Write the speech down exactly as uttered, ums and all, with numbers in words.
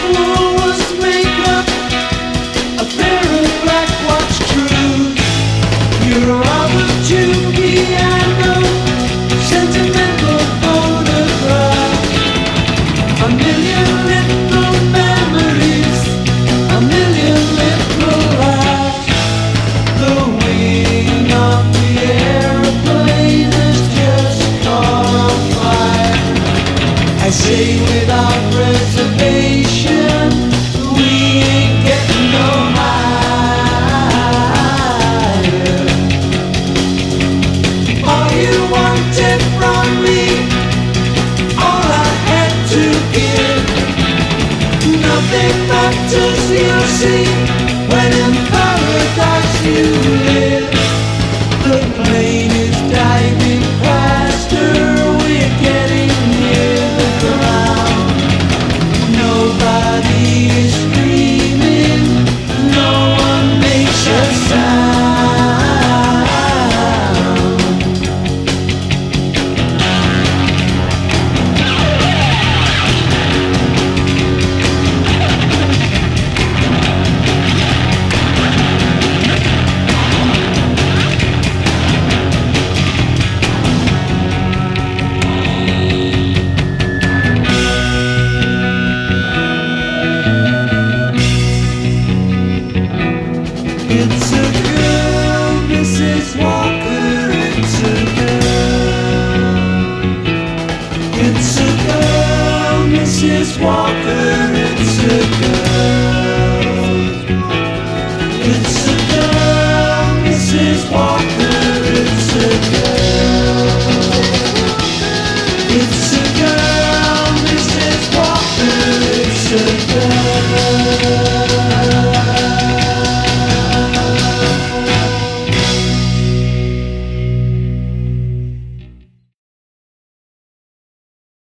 Woolworths makeup, a pair of black watch true. Your Robert June piano, sentimental photograph. A million little memories, a million little laughs. The wing of the airplane is just caught on fire. I say without reservation, we ain't getting no higher. All you wanted from me, all I had to give. Nothing matters, you see, when in paradise you live. The plane